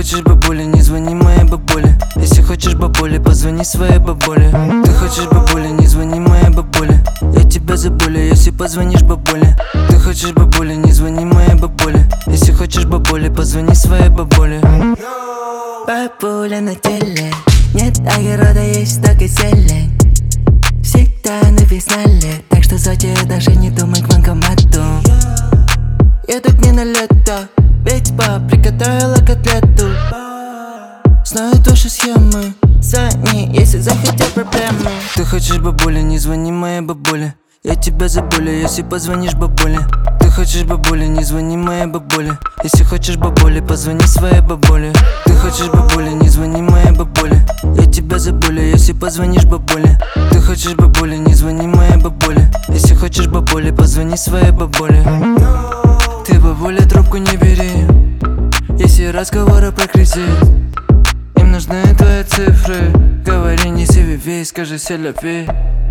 хочешь бабуля, не звони моей бабуле. Если хочешь бабуля, позвони своей бабуле. Ты хочешь бабуля, не звони моей бабуле. Я тебя забуля, если позвонишь бабуле. Ты хочешь бабуля, не звони моей бабуле. Если хочешь бабуля, позвони своей бабуле. Бабуля на теле, нет огорода, есть только зелень. Всегда на веснале, так что зоте даже не думай к банкомату. Я тут не на лето, ведь пап приготовила котлету. Знаю тоже схемы, звони, если захотел проблемы. Ты хочешь бабуля, не звони моей бабуле. Я тебя забуля, если позвонишь бабуле. Ты хочешь бабуля, не звони моей бабуле. Если хочешь бабуля, позвони своей бабуле. Ты хочешь бабуля, не звони моей бабуле. Я тебя забуля, если позвонишь бабуле. Ты хочешь бабуля, не звони моей бабуле. Если хочешь бабуля, позвони своей бабуле. Ты, бабуля, трубку не бери, если разговоры про кредит. Им нужны твои цифры. Говори, не CVV, скажи селяви.